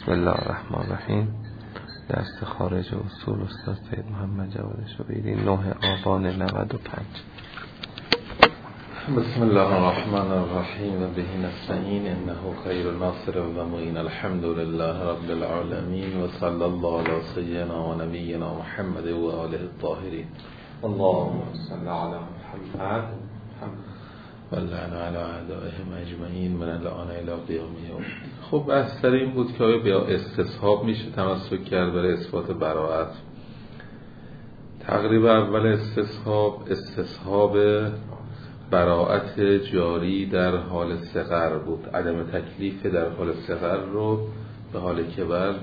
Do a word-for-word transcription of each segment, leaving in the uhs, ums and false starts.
بسم الله الرحمن الرحیم. درس خارج اصول استاد سید محمد جواد شبیری، نه آبان نود و پنج. بسم الله الرحمن الرحیم و به نستعین انه خیر الناصر و معین. الحمد لله رب العالمین و صلی الله علی سیدنا و نبینا محمد و آله الطاهرین. اللهم صل علی محمد و لعن علی اعدائهم اجمعین من الان الی قیام یوم. خب بحث این بود که آیا بیا استصحاب میشه تمسک کرد برای اثبات براءت. تقریبا اول استصحاب استصحاب براءت جاری در حال صغر بود، عدم تکلیف در حال صغر رو به حال کبر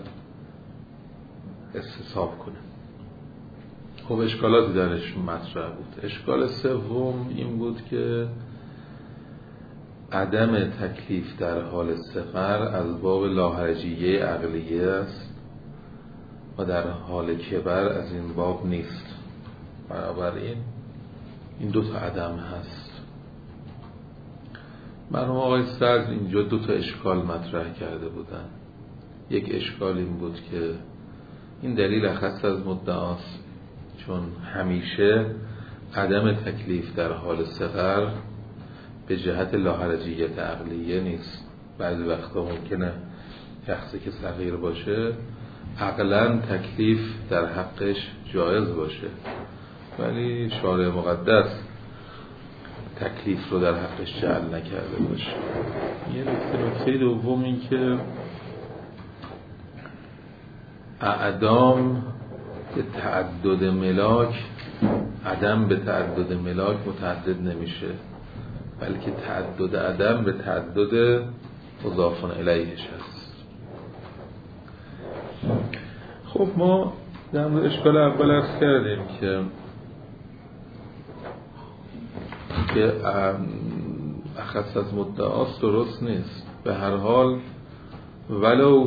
استصحاب کنه. خب اشکالاتی درش مطرح بود. اشکال سوم این بود که عدم تکلیف در حال صغر از باب لاحرجیه عقلیه است و در حال کبر از این باب نیست. بنابراین این دو تا عدم هست. مرحوم آقای صدر اینجا دو تا اشکال مطرح کرده بودن. یک اشکال این بود که این دلیل اخص از مدعاست، چون همیشه عدم تکلیف در حال صغر به جهت لاحرجیت عقلیه نیست. بعضی وقتا ممکنه شخصی که صغیر باشه عقلاً تکلیف در حقش جایز باشه، ولی شارع مقدس تکلیف رو در حقش جعل نکرده باشه. یه نکته دوم این که اعدام به تعدد ملاک، عدم به تعدد ملاک متعدد نمیشه، بلکه تعدد عدم به تعدد مضاف الیهش هست. خب ما در مورد اشکال اول عرض کردیم که که اخص از مدعاست درست نیست. به هر حال ولو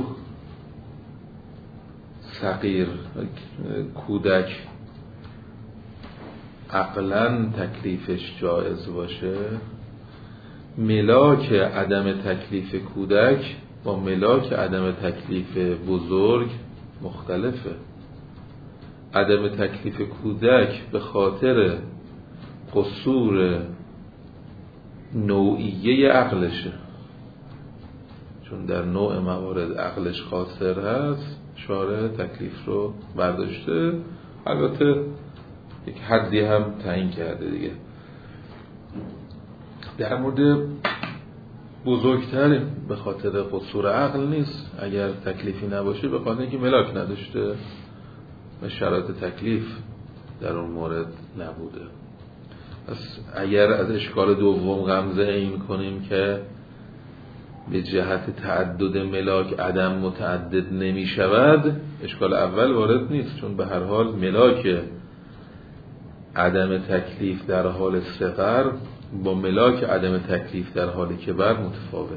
صغیر کودک عقلاً تکلیفش جایز باشه، ملاک عدم تکلیف کودک با ملاک عدم تکلیف بزرگ مختلفه. عدم تکلیف کودک به خاطر قصور نوعیه عقلشه، چون در نوع موارد عقلش قاصر هست، شارع تکلیف رو برداشته، البته یک حدی هم تعیین کرده دیگه. در مورد بزرگتر به خاطر قصور عقل نیست، اگر تکلیفی نباشه به خاطر اینکه ملاک نداشته و شرایط تکلیف در اون مورد نبوده. پس اگر از اشکال دوم غمزه این کنیم که به جهت تعدد ملاک عدم متعدد نمی شود، اشکال اول وارد نیست، چون به هر حال ملاک عدم تکلیف در حال صغر با ملاک عدم تکلیف در حال کبر متفاوته.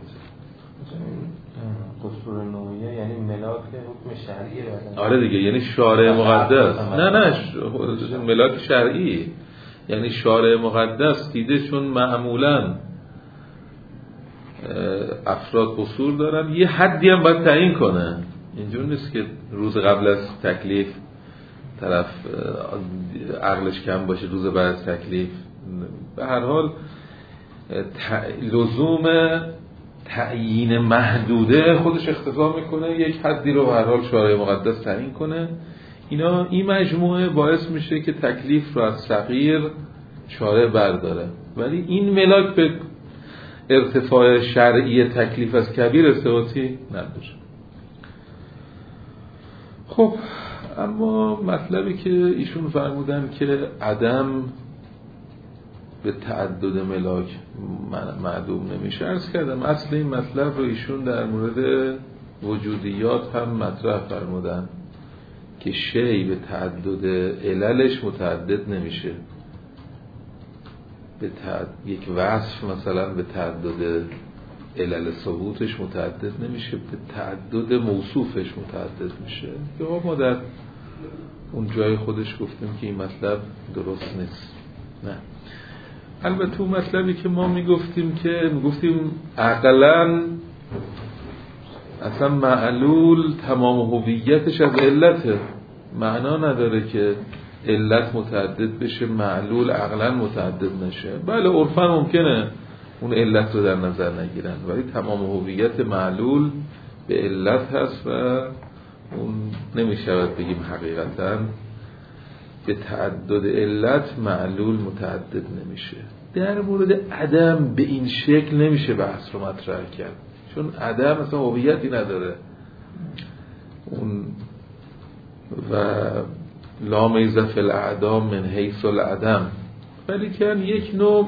قصور نوعیه یعنی ملاک حکم شرعیه. آره دیگه، یعنی شارع مقدس. نه نه ملاک شرعی، یعنی شارع مقدس دیده چون معمولاً افراد قصور دارن، یه حدی هم باید تعیین کنه. اینجور نیست که روز قبل از تکلیف طرف عقلش کم باشه روز بعد از تکلیف. به هر حال لزوم تعیین محدوده خودش اختفا میکنه، یک حدی رو به هر حال شارع مقدس تعیین کنه. اینا این مجموعه باعث میشه که تکلیف رو از صغیر شارع برداره، ولی این ملاک به ارتفاع شرعی تکلیف از کبیر ارتباطی نداره. خب اما مطلبی که ایشون فرمودن که عدم به تعدد ملاک معدوم نمیشه، عرض کردم اصل این مطلب رو ایشون در مورد وجودیات هم مطرح فرمودن که شی به تعدد عللش متعدد نمیشه. به تعدد یک وصف مثلا به تعدد علل ثبوتش متعدد نمیشه، به تعدد موصوفش متعدد میشه. که ما در اون جای خودش گفتیم که این مطلب درست نیست. نه، البته اون مطلبی که ما میگفتیم که میگفتیم عقلاً اصلا معلول تمام هویتش از علته، معنا نداره که علت متعدد بشه معلول عقلا متعدد نشه. بله عرفا ممکنه اون علت رو در نظر نگیرن، ولی تمام هویت معلول به علت هست و اون نمیشود بگیم حقیقتا به تعدد علت معلول متعدد نمیشه. در مورد عدم به این شکل نمیشه بحث رو مطرح کرد، چون عدم اصلا هویتی نداره. اون و لا میز فی الاعدام من حیث العدم، ولی که یک نوع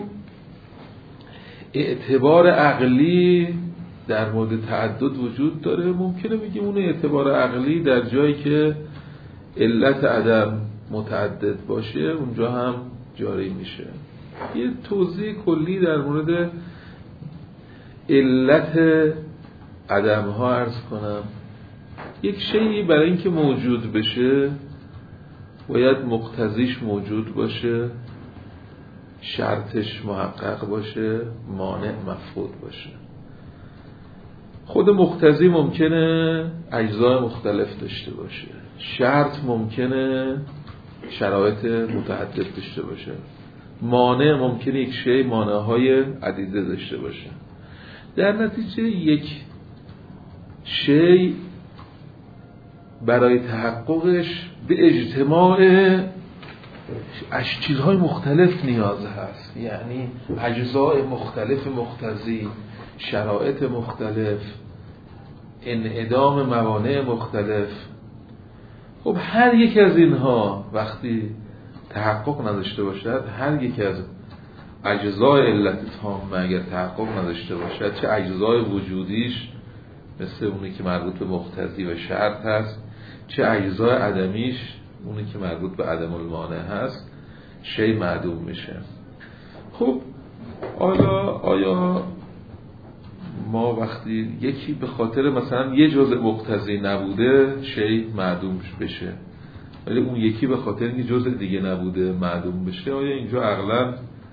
اعتبار عقلی در مورد تعدد وجود داره. ممکنه بگیم اون اعتبار عقلی در جایی که علت عدم متعدد باشه اونجا هم جاری میشه. یه توضیح کلی در مورد علت عدم ها عرض کنم. یک شیئی برای اینکه موجود بشه باید مقتضیش موجود باشه، شرطش محقق باشه، مانع مفقود باشه. خود مقتضی ممکنه اجزای مختلف داشته باشه، شرط ممکنه شرایط متعدد داشته باشه، مانع ممکنه یک شی مانعهای عدیده داشته باشه. در نتیجه یک شی برای تحققش به اجتماع چیزهای مختلف نیاز هست، یعنی اجزای مختلف مقتضی، شرایط مختلف، انعدام موانع مختلف. خب هر یک از اینها وقتی تحقق نداشته باشد، هر یک از اجزای علت تامه اگر تحقق نداشته باشد، چه اجزای وجودیش مثل اونی که مربوط به مقتضی و شرط هست، چه اجزای عدمیش اونی که مربوط به عدم المانع هست، شی معدوم میشه. خب آیا آیا ما وقتی یکی به خاطر مثلا یه جزء مقتضی نبوده شی معدوم بشه، ولی اون یکی به خاطر اینکه جزء دیگه نبوده معدوم بشه، آیا اینجا عقلا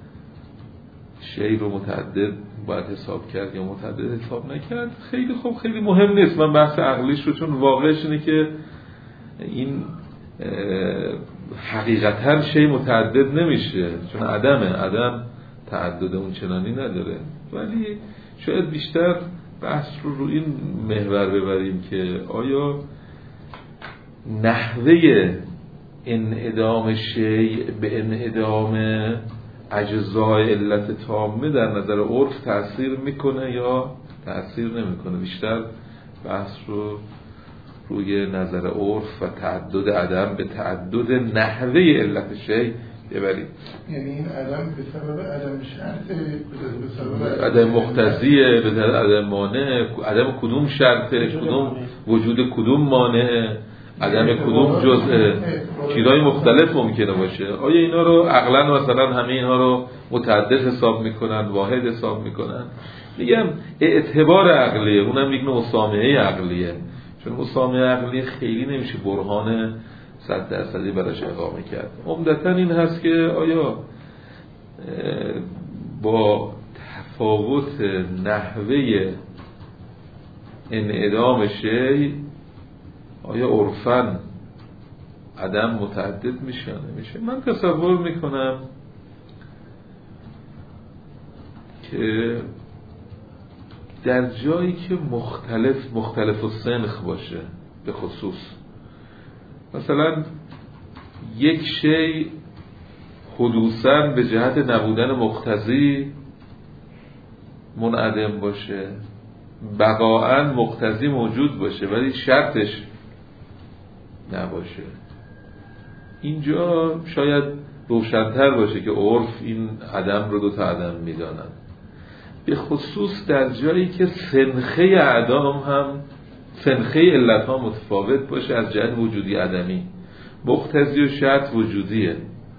شی رو متعدد باید حساب کرد یا متعدد حساب نکرد؟ خیلی خوب، خیلی مهم نیست من بحث عقلیش رو، چون واقعش اینه که این حقیقتا شی متعدد نمیشه، چون عدمه، عدم تعدد اون چنانی نداره. ولی شاید بیشتر بحث رو رو این محور ببریم که آیا نحوه انعدام شی به انعدام اجزای علت تامه در نظر عرف تأثیر میکنه یا تأثیر نمیکنه. بیشتر بحث رو روی نظر عرف و تعدد عدم به تعدد نحوه علت شی ببریم. یعنی این عدم به سبب عدم شرطه، به سبب عدم مقتضیه، به سبب عدم مانع، عدم کدوم شرطه، کدوم وجود کدوم مانع، عدم کدوم جزء، چیزهای مختلف ممکنه باشه. آیا اینا رو عقلا مثلا همه اینها رو متعدد حساب میکنن، واحد حساب میکنن؟ میگم اعتبار عقلیه، اونم یک نوع مسامحه عقلیه، چون مسامحه عقلی خیلی نمیشه برهان صد درصدی براش اقامه کرد. عمدتاً این هست که آیا با تفاوت نحوه انعدام شی آیا عرفاً عدم متعدد میشه یا نمیشه؟ من تصور میکنم که در جایی که مختلف مختلف و سنخ باشه، به خصوص مثلا یک شی حدوثاً به جهت نبودن مقتضی منعدم باشه، بقاءً مقتضی موجود باشه ولی شرطش نباشه، اینجا شاید روشن‌تر باشه که عرف این عدم رو دو تا عدم میدانن. به خصوص در جایی که سنخه اعدام هم سنخه علت ها متفاوت باشه از جهت وجودی عدمی، مقتضی و شرط وجودیه،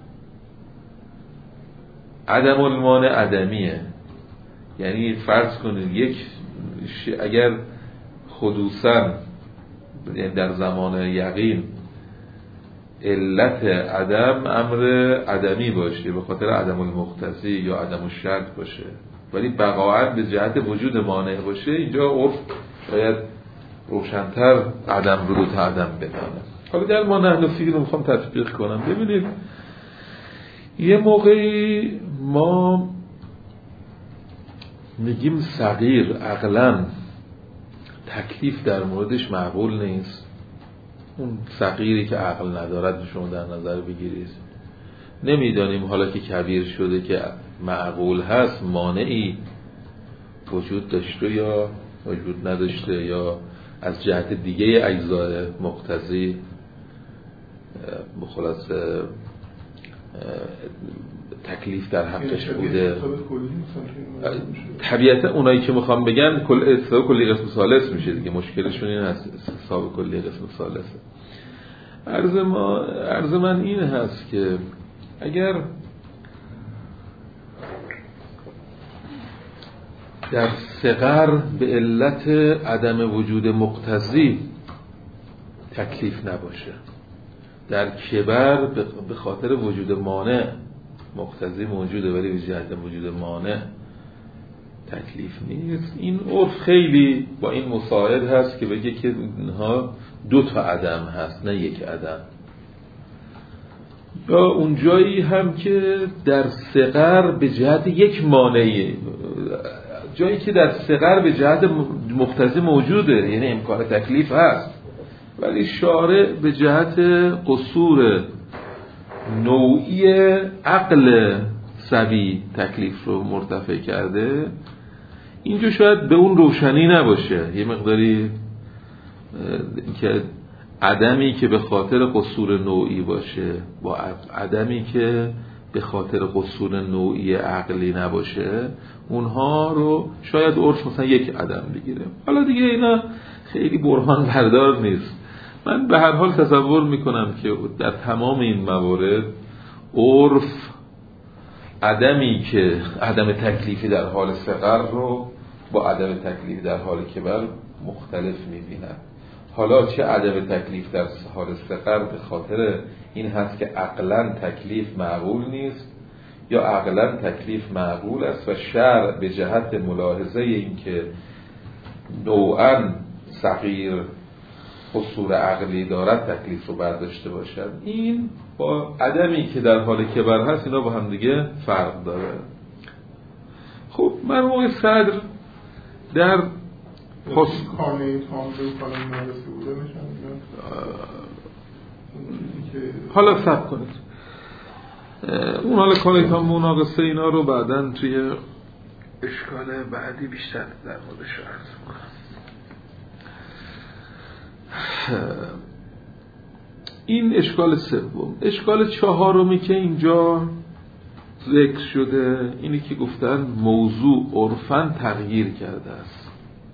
عدم المانع عدمیه. یعنی فرض کنید یک ش... اگر حدوثاً در زمان یقین علت عدم امر عدمی باشه به خاطر عدم المقتضی یا عدم الشرط باشه، ولی بقاعت به جهت وجود مانع باشه، اینجا عرف باید روشن‌تر عدم رو دو تا عدم بدانه. حالا در ما نحن فی رو میخوام تطبیق کنم. ببینید یه موقعی ما میگیم صغیر عقلاً تکلیف در موردش معقول نیست. اون صغیری که عقل ندارد شما در نظر بگیرید. نمیدانیم حالا که کبیر شده که معقول هست مانعی وجود داشته یا وجود نداشته یا از جهت دیگه اجزای مقتضی بخلاص تکلیف در حقش بوده. طبیعتا اونایی که میخوام بگن کل استثاب کلی قسم ثالث میشه دیگه. مشکلشون این هست استثاب کلی قسم ثالثه. عرض ما عرض من این هست که اگر در صغر به علت عدم وجود مقتضی تکلیف نباشه، در کبر به خاطر وجود مانع مقتضی موجوده ولی به جهت وجود مانع تکلیف نیست، این عرف خیلی با این مساعد هست که بگه که اینها دو تا عدم هست نه یک عدم. یا اون جایی هم که در صغر به جهت یک مانعی، جایی که در صغر به جهت مقتضی موجوده یعنی امکان تکلیف هست ولی شارع به جهت قصور نوعی عقل سوی تکلیف رو مرتفع کرده، اینجا شاید به اون روشنی نباشه. یه مقداری که عدمی که به خاطر قصور نوعی باشه با عدمی که به خاطر قصور نوعی عقلی نباشه اونها رو شاید عرف مثلا یک عدم بگیره. حالا دیگه اینا خیلی برهان بردار نیست. من به هر حال تصور میکنم که در تمام این موارد عرف عدمی که عدم تکلیفی در حال صغر رو با عدم تکلیف در حال کبر مختلف میبیند. حالا چه عدم تکلیف در حال صغر به خاطر این هست که عقلاً تکلیف معقول نیست یا عقلاً تکلیف معقول است و شرع به جهت ملاحظه این که نوعاً صغیر قصور عقلی دارد تکلیف رو برداشته باشد، این با عدمی که در حال کبر هست اینا با هم دیگه فرق داره. خب مرحوم صدر در خص خانه تامده و خانه نارسی بوده میشن حالا صبر کنید اون حالا کانه مناقصه اینا رو بعداً توی اشکال بعدی بیشتر در موردش عرض می‌کنم. این اشکال سوم. اشکال چهارمی که اینجا ذکر شده اینی که گفتن موضوع عرفاً تغییر کرده است.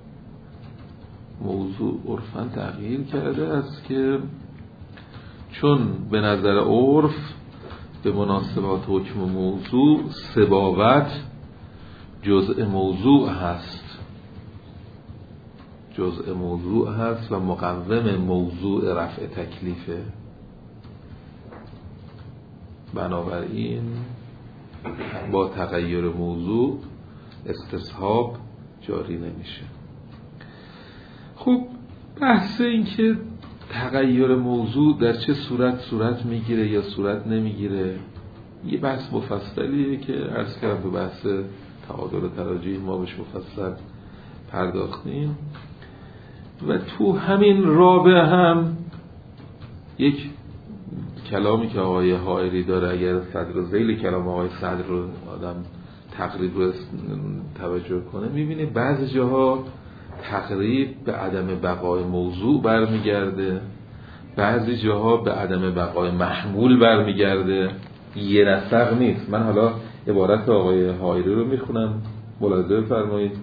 موضوع عرفاً تغییر کرده است که چون به نظر عرف به مناسبات حکم موضوع سباوت جزء موضوع هست جزء موضوع هست و مقوم موضوع رفع تکلیفه. بنابراین با تغییر موضوع استصحاب جاری نمیشه. خب بحث این که تغییر موضوع در چه صورت صورت میگیره یا صورت نمیگیره یه بحث مفصلیه که عرض کردم تو بحث تعادل و تراجیح ما بهش مفصل پرداختیم و تو همین رابع هم یک کلامی که آقای حائری داره اگر صدر و ذیل کلام آقای صدر رو آدم تقریب رو توجه کنه میبینه بعضی جاها تقریب به عدم بقای موضوع برمیگرده، بعضی جاها به عدم بقای محمول برمیگرده، یه نسق نیست. من حالا عبارت آقای حائری رو میخونم ملاحظه بفرمایید.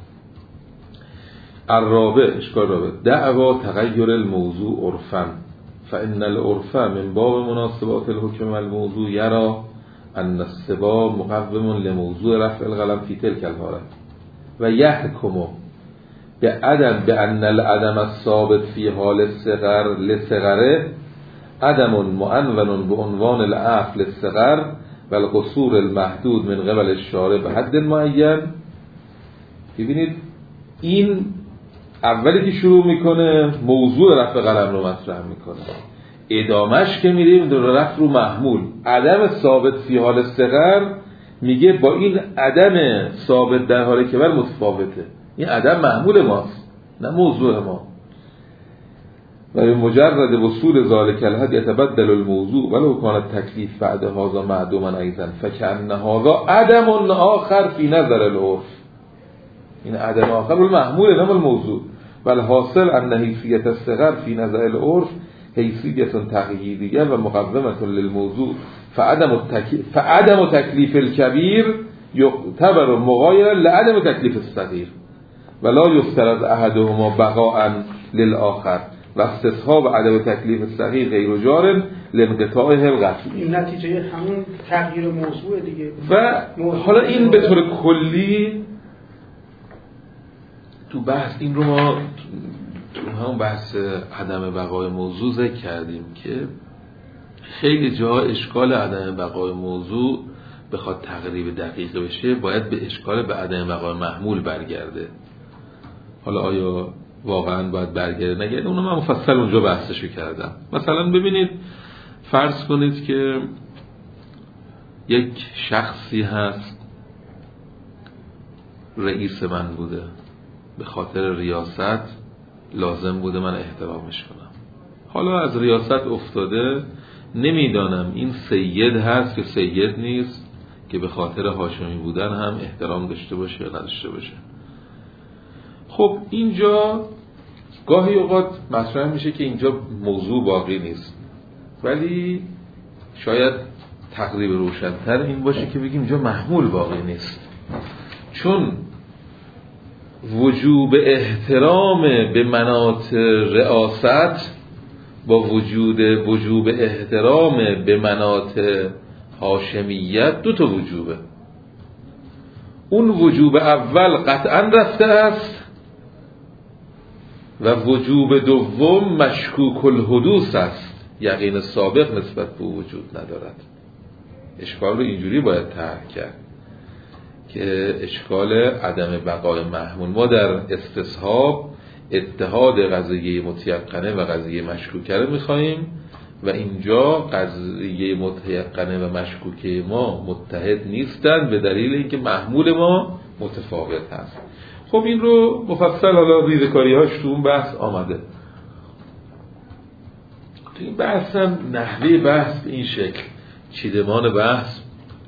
الرابع اشکال رابع دعوا تغییر الموضوع عرفاً فإن العرف من باب مناسبات الحكم والموضوع يرى أن السباب مقوم لموضوع رفع القلم في تلك الحالة ويحكم بعدم بأن العدم الثابت في حال الصغر لصغره عدم معنون بعنوان العفو للصغر والقصور المحدود من قبل الشارع به حد معین. ببینید این اولی که شروع میکنه موضوع رفع قلم رو مطرح میکنه، ادامش که میریم در رفع رو محمول. عدم ثابت فی حال صغر میگه با این عدم ثابت در حال کبر متفاوته. این عدم محمول ماست نه موضوع ما. و به مجرد وصول ذالک الحد یتبدل الموضوع ولو کان التکلیف بعد هذا معدوما ایضا فکأن هذا عدم آخر فی نظر العرف. این عدم آخر المحمول نه الموضوع. بل حاصل ان حیثیت الصغر فی نظر العرف حیثیت تقییدیه و مقومه للموضوع فعدم التکلیف فعدم تکلیف الکبیر یعتبر مغایر لعدم تکلیف الصغیر ولا یفترض احدهما بقاء للآخر و استصحاب عدم تکلیف الصغیر غیر جار لانقطاعه القطعی. این نتیجه همون تغییر موضوع دیگه. و حالا این به طور کلی تو بحث این رو ما تو همون بحث عدم بقای موضوع ذکر کردیم که خیلی جا اشکال عدم بقای موضوع بخواد تقریب دقیق بشه باید به اشکال به عدم بقای محمول برگرده. حالا آیا واقعا باید برگرده نگرده اونو من مفصل اونجا بحثشو کردم. مثلا ببینید فرض کنید که یک شخصی هست رئیس من بوده، به خاطر ریاست لازم بوده من احترامش کنم. حالا از ریاست افتاده، نمیدانم این سید هست که سید نیست که به خاطر هاشمی بودن هم احترام داشته باشه یا نداشته باشه. خب اینجا گاهی اوقات مطرح میشه که اینجا موضوع باقی نیست، ولی شاید تقریب روشن‌تر این باشه که بگیم اینجا محمول باقی نیست، چون وجوب احترام به مناط رئاست با وجود وجوب احترام به مناط هاشمیت دو تا وجوبه. اون وجوب اول قطعا رفته است و وجوب دوم مشکوک الحدوث است، یقین سابق نسبت به وجود ندارد. اشکال رو اینجوری باید طرح کرد که اشکال عدم بقای محمول ما در استصحاب اتحاد قضیه متیقنه و قضیه مشکوکه رو میخواییم و اینجا قضیه متیقنه و مشکوکه ما متحد نیستند به دلیل اینکه محمول ما متفاوت هست. خب این رو مفصل حالا ریزکاری هاش تو اون بحث آمده. تو این بحث هم نحوه بحث به این شکل، چیدمان بحث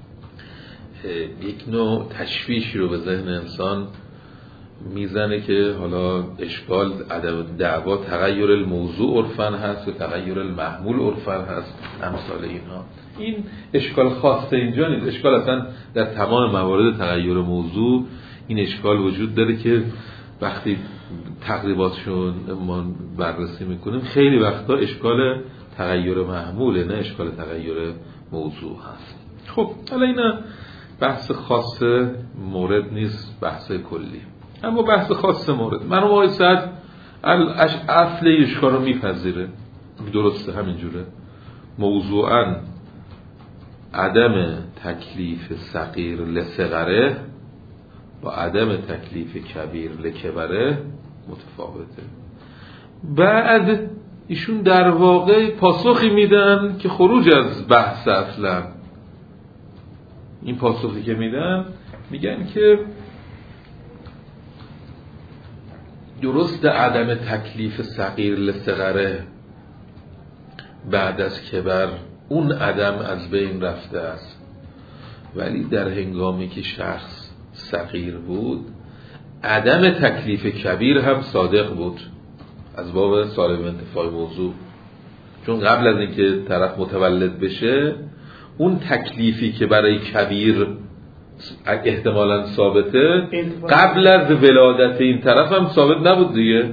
یک نوع تشویشی رو به ذهن انسان میزنه که حالا اشکال عدم دعوا تغییر الموضوع عرفن هست و تغییر المحمول عرفن هست، امثال اینها. این اشکال خاصه اینجا نیست، اشکال اصلا در تمام موارد تغییر موضوع این اشکال وجود داره که وقتی تقریباتشون ما بررسی میکنیم خیلی وقتا اشکال تغییر محموله نه اشکال تغییر موضوع هست. خب حالا اینا بحث خاص مورد نیست، بحث کلی. اما بحث خاص مورد من رو سعد اصل اشکال رو میپذیره، درسته همینجوره. موضوعاً عدم تکلیف صغیر لصغره با عدم تکلیف کبیر لکبره متفاوته. بعد ایشون در واقع پاسخی میدن که خروج از بحث اصلا. این پاسخی که میدن میگن که درست عدم تکلیف صغیر لصغره بعد از کبر اون عدم از بین رفته است، ولی در هنگامی که شخص صغیر بود عدم تکلیف کبیر هم صادق بود از باب سالم انتفاع موضوع، چون قبل از اینکه طرف متولد بشه اون تکلیفی که برای کبیر احتمالاً ثابته قبل از ولادت این طرف هم ثابت نبود دیگه.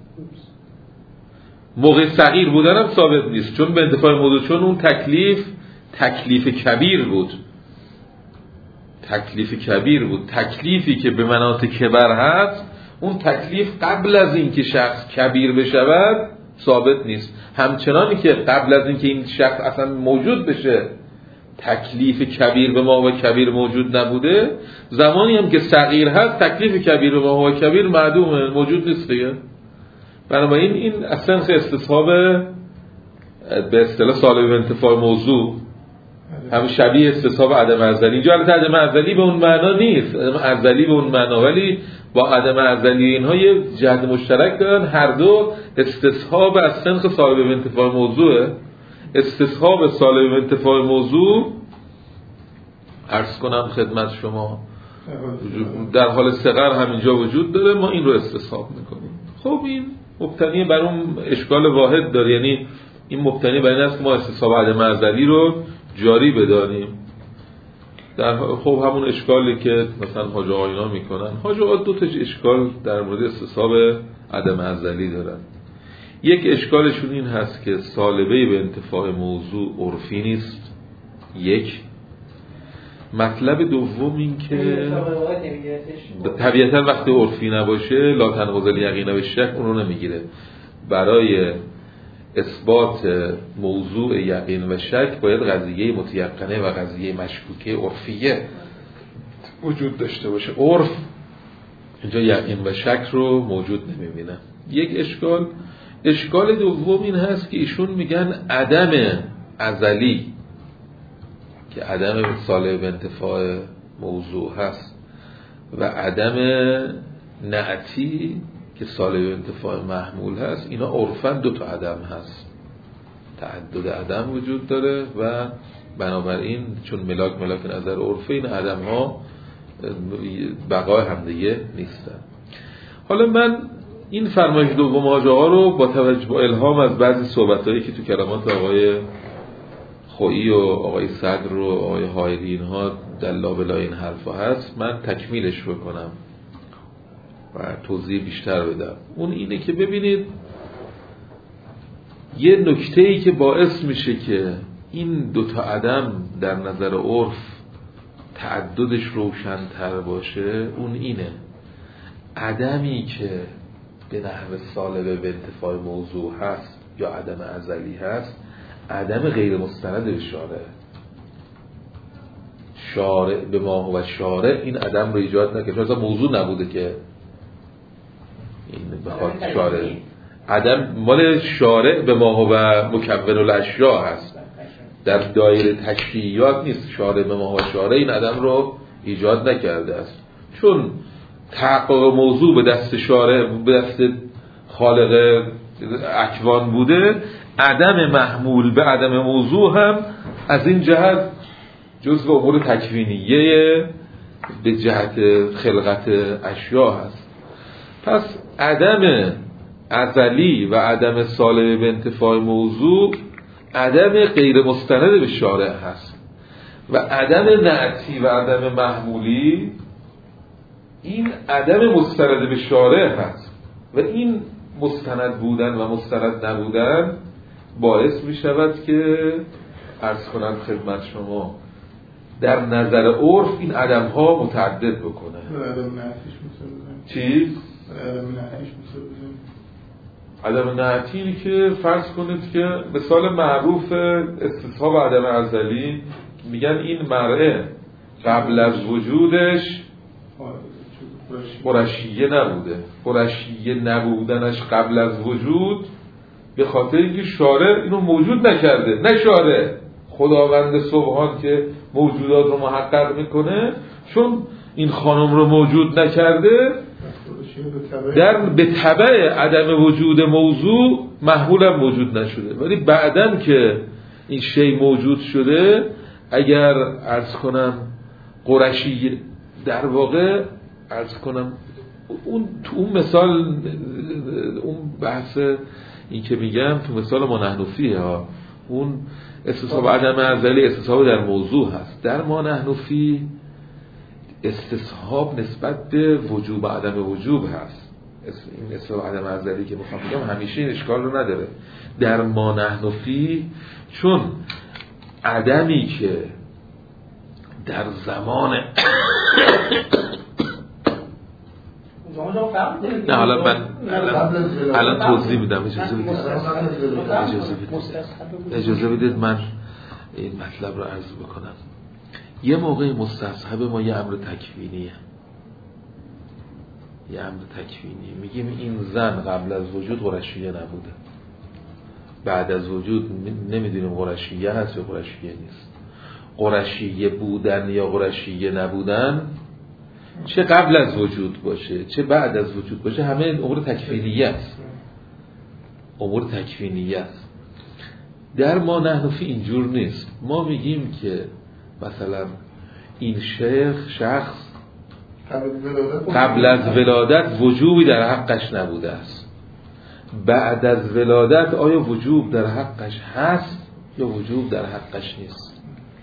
موقع صغیر بودن هم ثابت نیست چون به انتفاع موضوع، چون اون تکلیف تکلیف کبیر بود، تکلیف کبیر بود. تکلیفی که به مناط کبر هست اون تکلیف قبل از اینکه شخص کبیر بشود ثابت نیست، همچنانی که قبل از اینکه این شخص اصلا موجود بشه تکلیف کبیر به ما و کبیر موجود نبوده، زمانی هم که صغیر هست تکلیف کبیر به ما و کبیر معدومه، موجود نیست دیگه. بنابراین این اصلا استصحاب به اصطلاح سالب به انتفاع موضوع هم شبیه استصحاب عدم ازلی. اینجا البته عدم ازلی به اون معنا نیست، عدم ازلی به اون معنا، ولی با عدم ازلی اینها یه جهت مشترک دارن، هر دو استصحاب از سنخ سالب به انتفاع موضوعه. استصحاب سالب به انتفاع موضوع عرض کنم خدمت شما در حال صغر همینجا وجود داره، ما این رو استصحاب میکنیم. خب این مبتنی بر اون اشکال واحد داره، یعنی این مبتنی بر این است که ما استصحاب عدم ازلی رو جاری بدانیم. در خب همون اشکالی که مثلا حاج آقاینا میکنن، حاج آقا دو تا اشکال در مورد استصحاب عدم ازلی دارن. یک اشکالشون این هست که سالبه به انتفاع موضوع عرفی نیست. یک مطلب دوم این که طبیعتا وقتی عرفی نباشه لا تناقض الیقین و شک اون رو نمیگیره. برای اثبات موضوع یقین و شک باید قضیه متیقنه و قضیه مشکوکه عرفیه وجود داشته باشه. عرف اینجا یقین و شک رو موجود نمیبینه. یک اشکال. اشکال دوم این هست که ایشون میگن عدم ازلی که عدم سالب به انتفاع موضوع هست و عدم نعتی که سالب به انتفاع محمول هست، اینا عرفاً دو تا عدم هست، تعدد عدم وجود داره و بنابراین چون ملاک ملاک نظر عرفی این عدم ها بقای همدیگه نیستن. حالا من این فرمایش دوم حاج آقا رو با توجه با الهام از بعضی صحبتایی که تو کلمات آقای خویی و آقای صدر و آقای حائری اینها در لابلای این حرفا هست من تکمیلش بکنم و توضیح بیشتر بدم. اون اینه که ببینید یه نکته‌ای که باعث میشه که این دوتا عدم در نظر عرف تعددش روشن‌تر باشه اون اینه: عدمی که به نحو سالبه به انتفاع موضوع هست یا عدم ازلی هست عدم غیر مستند به شارع. شارع به ما و شارع این عدم رو ایجاد نکنه، چون اصلا موضوع نبوده که این بخواد شارع. عدم مال شارع به ما و مکون الاشیاء هست، در دایره تشریعیات نیست. شارع به ما و شارع این عدم رو ایجاد نکرده است، چون تحقق موضوع به دست شارع به دست خالق اکوان بوده. عدم محمول به عدم موضوع هم از این جهت جزء امور تکوینیه به جهت خلقت اشیاء هست. پس عدم ازلی و عدم سالب به انتفاع موضوع عدم غیر مستند به شارع هست و عدم نعتی و عدم محمولی این عدم مستند به شارع هست و این مستند بودن و مستند نبودن باعث می شود که عرض کنم خدمت شما در نظر عرف این عدم ها متعدد بکنه. چی؟ عدم نعتی که فرض کنید که مثال معروف استصحاب عدم ازلی میگن این مرعه قبل از وجودش قرشیه نبوده. قرشیه نبودنش قبل از وجود به خاطر اینکه شارع اینو موجود نکرده، نه شارع، خداوند سبحان که موجودات رو محقق میکنه، چون این خانم رو موجود نکرده در به تبع عدم وجود موضوع محمول هم موجود نشده. ولی بعدن که این شی موجود شده، اگر عرض کنم قرشی در واقع عرض کنم اون تو اون مثال اون بحث این که میگم تو مثال ما نحن فیه ها، اون استصحاب عدم ازلی استصحاب در موضوع هست. در ما نحن فیه استصحاب نسبت به وجوب عدم وجوب هست. این استصحاب عدم ازلی که میخوام بگم همیشه این اشکال رو نداره. در ما نحن فیه چون عدمی که در زمان نه حالا من الان توضیح میدم، اجازه بدید اجازه بدید اجازه بدید من این مطلب رو عرض بکنم. یه موقع مستصحب ما یه امر تکوینیه، یه امر تکوینی. میگیم این زن قبل از وجود قرشیه نبوده، بعد از وجود نمیدونیم قرشیه هست یا قرشیه نیست. قرشیه بودن یا قرشیه نبودن، چه قبل از وجود باشه چه بعد از وجود باشه، همه امور تکوینیه است، امور تکوینیه است. در ما نحنفی اینجور نیست. ما میگیم که مثلا این شیخ شخص قبل از ولادت وجوبی در حقش نبوده است، بعد از ولادت آیا وجوب در حقش هست یا وجوب در حقش نیست.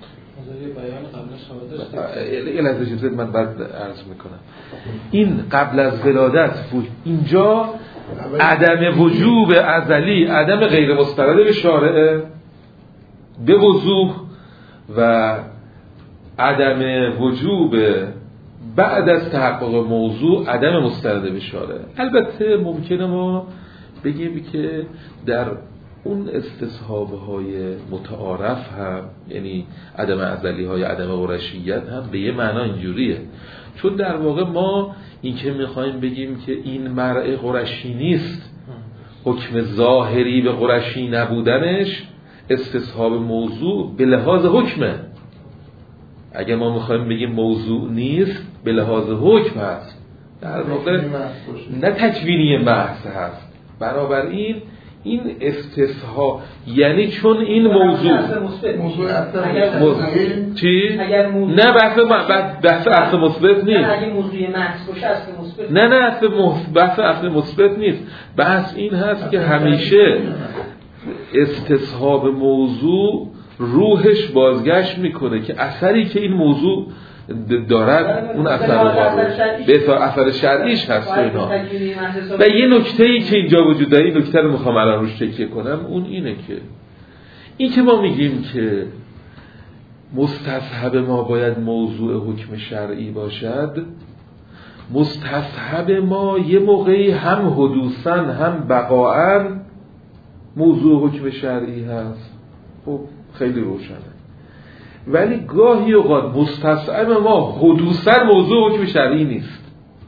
یه لحظه اجازه من بعد عرض میکنم. این قبل از ولادت اینجا عدم وجوب ازلی، عدم غیر مستند به شارع به وضوح و عدم وجوب بعد از تحقق موضوع عدم مستند به شارع. البته ممکنه ما بگیم که در اون استصحاب‌های متعارف هم، یعنی عدم ازلی های عدم قرشیت هم به یه معنا اینجوریه، چون در واقع ما این که میخوایم بگیم که این مرء قرشی نیست، حکم ظاهری به قرشی نبودنش استصحاب موضوع به لحاظ حکمه. اگه ما میخوایم بگیم موضوع نیست به لحاظ حکم هست، در واقع نه تکوینی محض هست. بنابراین این استصحاب یعنی چون این موضوع موضوع اصل چی؟ نه بحث بحث اصل مثبت نیست. اگه موضوع محض باشه اصل مثبت نه نه اصل بحث اصل مثبت نیست. بحث این هست که همیشه استصحاب موضوع روحش بازگشت میکنه که اثری که این موضوع دارد اون اثر رو به اثر شرعیش هست و اینا. و یه نکته‌ای که اینجا وجود داره، این نکته رو میخوام الان روش تکیه کنم، اون اینه که این که ما میگیم که مستصحب ما باید موضوع حکم شرعی باشد، مستصحب ما یه موقعی هم حدوثاً هم بقاعاً موضوع حکم شرعی هست. خب خیلی روشنه. ولی گاهی اوقات مستصحب ما حدوثاً موضوع حکم شرعی نیست،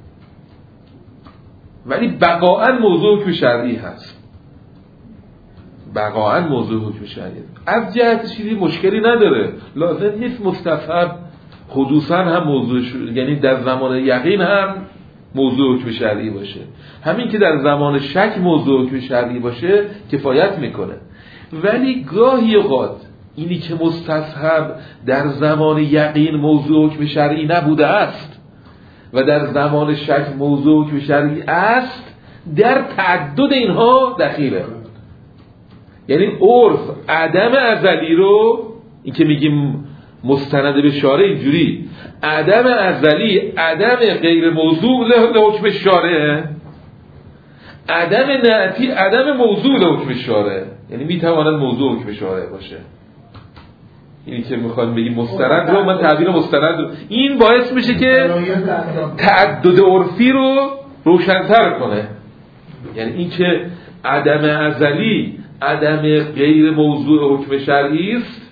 ولی بقاعاً موضوع حکم شرعی هست. بقاعاً موضوع حکم شرعی هست. از جهت چیزی مشکلی نداره، لازم نیست مستصحب حدوثاً هم موضوع شد، یعنی در زمان یقین هم موضوع حکم شرعی باشه. همین که در زمان شک موضوع حکم شرعی باشه کفایت میکنه. ولی گاهی اوقات اینی که مستصحب در زمان یقین موضوع حکم شرعی نبوده است و در زمان شک موضوع حکم شرعی است، در تعدد اینها دخیله. یعنی عرف عدم ازلی رو، این که میگیم مستند به شارع، اینجوری عدم ازلی عدم غیر موضوع لحکم شارع، عدم نعتی عدم موضوع لحکم شارع، یعنی میتواند موضوع حکم شارع باشه. اینی که میخوام بگیم مستند رو من تعبیر مستند رو، این باعث میشه که تعدد عرفی رو روشن‌تر کنه. یعنی این که عدم ازلی عدم غیر موضوع حکم شرعی است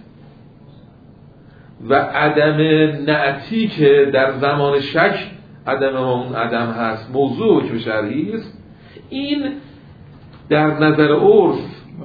و عدم نعتی که در زمان شک عدم اون عدم هست موضوع حکم شرعی است، این در نظر عرف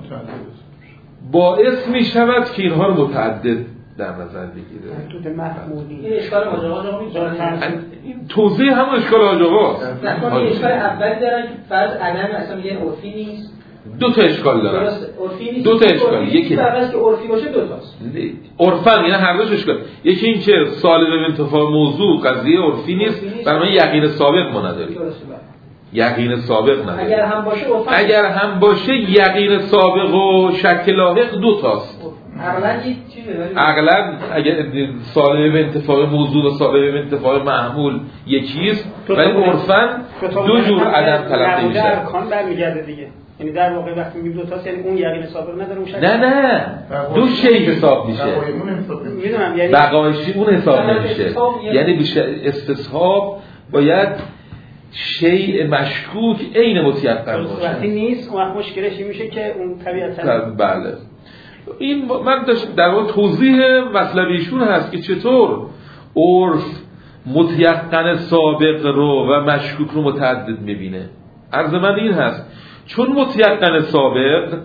باعث می شود که اینها رو متعدد در نظر بگیره. این اشکال آجاقا این توضیح همون اشکال آجاقا است. نکنه اشکال اولی دارن که فرض عدم اصلا میگن عرفی نیست. دو تا اشکال دارن. عرفی نیست. دو تا اشکال. یکی فرض که عرفی باشه دو تاست. عرفن یعنی هر دوش اشکال. یکی این که سالب به انتفاع موضوع قضیه عرفی نیست، برای یقین سابق ما نداریم. یقین سابق نداره. اگر هم باشه اگر هم باشه یقین سابق و شک لاحق دو تاست. عقلا یه چیزه، عقلا اگر سالب به انتفاع موضوع و سالب به انتفاع معمول یکیست، ولی عرفاً دو جور عدم تلقی میشه. ارکان برمیگرده دیگه. یعنی در واقع وقتی میگیم دو تاست، یعنی اون یقین سابق نداره، اون شک نه نه دو شی حساب میشه. میدونم یعنی بقایشی اون حساب نمیشه. یعنی بیشتر استصحاب باید شیء مشکوک عین متیقن باشه. وقتی نیست اون وقت مشکلش میشه که اون طبیعتا بله. این من در واقع توضیح مطلب ایشون هست که چطور عرف متیقن سابق رو و مشکوک رو متعدد میبینه. عرض من این هست چون متیقن سابق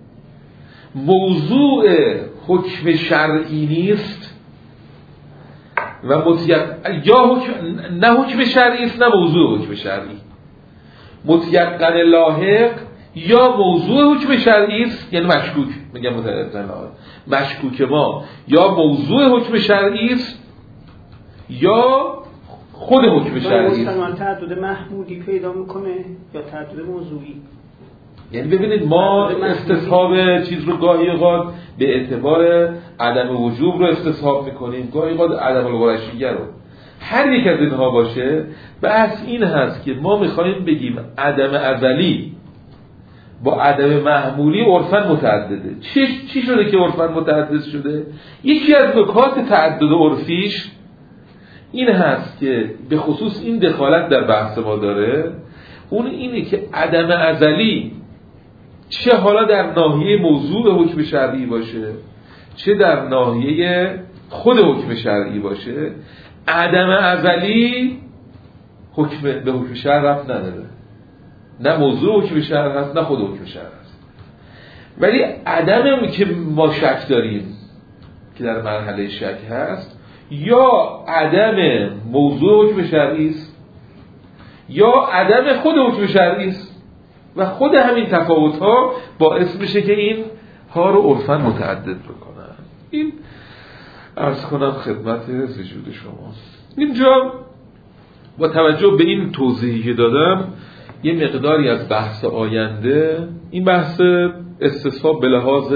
موضوع حکم شرعی نیست و متیقن یا حکم نه حکم شرعی است نه موضوع حکم شرعی. متیقن لاحق یا موضوع حکم شرعی است، یعنی مشکوک، میگم متیقن لاحق مشکوک ما یا موضوع حکم شرعی است یا خود حکم شرعی است. مستقیما تعدد محمودی پیدا میکنه یا تعدد موضوعی. یعنی ببینید ما استصحاب چیز رو گاهی اوقات به اعتبار عدم وجوب رو استصحاب میکنیم، گاهی اوقات عدم القرشیه رو. هر یک از اینها باشه بحث این هست که ما میخوایم بگیم عدم ازلی با عدم محمولی عرفاً متعدده. چی چی شده که عرفاً متعدد شده؟ یکی از نکات تعدد عرفیش این هست که به خصوص این دخالت در بحث ما داره، اون اینه که عدم ازلی چه حالا در ناحیه موضوع حکم شرعی باشه چه در ناحیه خود حکم شرعی باشه، عدم ازلی حکم به حکم شرع رفت نداره، نه موضوع حکم شرع هست نه خود حکم شرع هست. ولی عدم که ما شک داریم که در مرحله شک هست یا عدم موضوع حکم شرعی است یا عدم خود حکم شرعی است و خود همین تفاوت ها باعث میشه که این ها رو عرفاً متعدد بکنن. این عرض کنم خدمت وجود شما. اینجا با توجه به این توضیحی که دادم یه مقداری از بحث آینده، این بحث استصحاب به لحاظ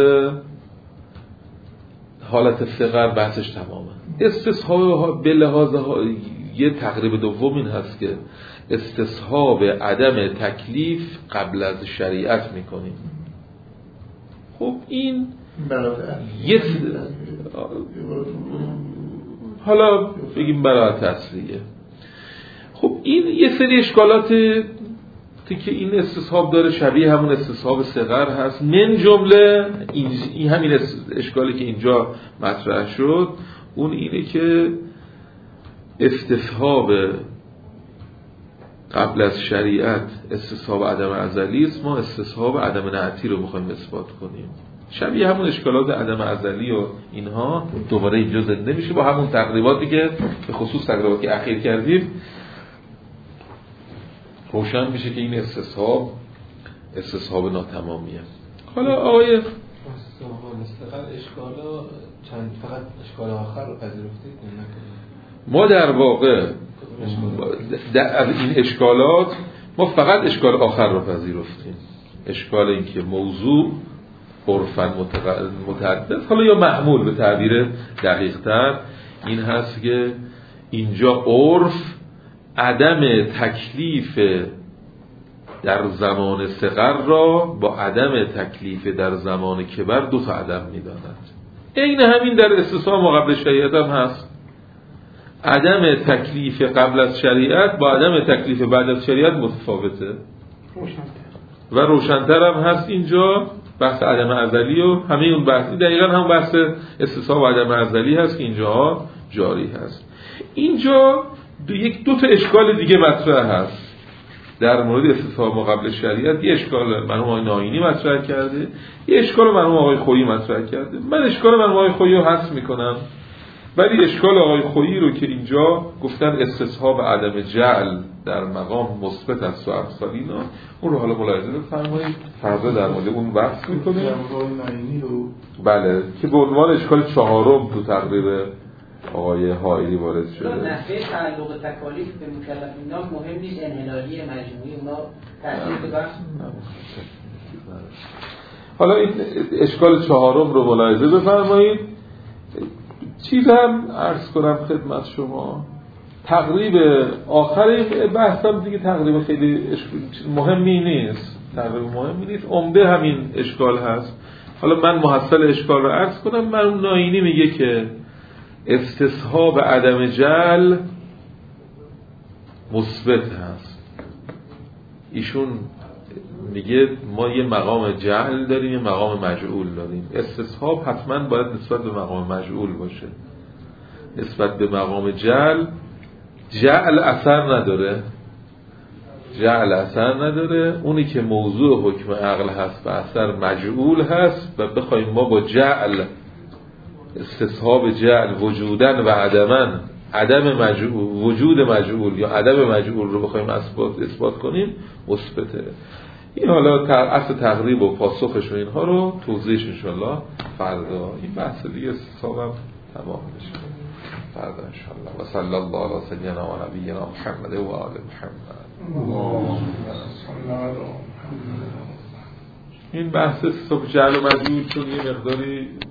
حالت صغر بحثش تمامه. استصحاب به لحاظ یه تقریب دوم این هست که استصحاب عدم تکلیف قبل از شریعت میکنیم. خب این یه حالا بگیم براعت اصلیه. خب این یه سری اشکالات که این استصحاب داره شبیه همون استصحاب صغر هست. من جمله این, این همین اشکالی که اینجا مطرح شد اون اینه که استصحاب قبل از شریعت استصحاب عدم ازلی است، ما استصحاب عدم نعتی رو میخوایم اثبات کنیم. شبیه همون اشکالات عدم ازلی و اینها دوباره اینجا زنده میشه با همون تقریباتی که به خصوص تقریباتی اخیر کردیم روشن میشه که این استصحاب استصحاب ناتمامیه. حالا آقای مستقل اشکالا چند فقط اشکال آخر رو پذیرفتید؟ ما در واقع از این اشکالات ما فقط اشکال آخر رو پذیرفتیم، اشکال این که موضوع عرفاً متعدد حالا یا محمول به تعبیر دقیق تر این هست که اینجا عرف عدم تکلیف در زمان صغر را با عدم تکلیف در زمان کبر دو تا عدم می‌داند. این همین در استصحاب ما قبل شریعت هم هست. عدم تکلیف قبل از شریعت با عدم تکلیف بعد از شریعت متفاوته و روشن‌تر هم هست. اینجا بحث عدم ازلی و همه اون بحثی دقیقاً هم بحث استصحاب عدم ازلی هست که اینجا جاری هست. اینجا دو یک دو تا اشکال دیگه مطرح هست در مورد استصحاب ما قبل شریعت. یه اشکال مرحوم آقای ناینی مطرح کرده، یه اشکال مرحوم آقای خویی مطرح کرده. من اشکال مرحوم آقای خویی رو حذف میکنم ولی اشکال آقای خویی رو که اینجا گفتن استصحاب عدم جعل در مقام مثبت است و امثالینا، اون رو حالا ملاحظه بفرمایید. فردا در مورد اون بحث می‌کنیم. بله که به عنوان اشکال چهارم تو تقریر آقای حائری وارد شده. نحوه تعلق تکالیف به مکلفینا مهم نیست، انحلالی مجموعی اونا تاثیر گذاشت. حالا این اشکال چهارم رو ملاحظه بفرمایید. چیز هم عرض کنم خدمت شما، تقریب آخر بحثم دیگه تقریبا خیلی مهمی نیست، تقریبا مهمی نیست، عمده همین اشکال هست. حالا من محصل اشکال رو عرض کنم. من ناینی میگه که استصحاب عدم جعل مثبت هست. ایشون میگه ما یه مقام جعل داریم یه مقام مجعول داریم. استصحاب حتما باید نسبت به مقام مجعول باشه. نسبت به مقام جعل جعل اثر نداره، جعل اثر نداره. اونی که موضوع حکم عقل هست و اثر مجعول هست و بخوایم ما با جعل استصحاب جعل وجودن و عدمن، عدم مجعول وجود مجعول یا عدم مجعول رو بخوایم اثبات اثبات کنیم مثبته. این حالا اصل تقریب و پاسخش و اینها رو توضیحش انشالله فردا، این بحث دیگه حسابم تمام بشه فردا انشالله. و صلی الله علی سیدنا و نبینا محمد و آل محمد. این بحث صبح جعل و مجعول چون یه مقداری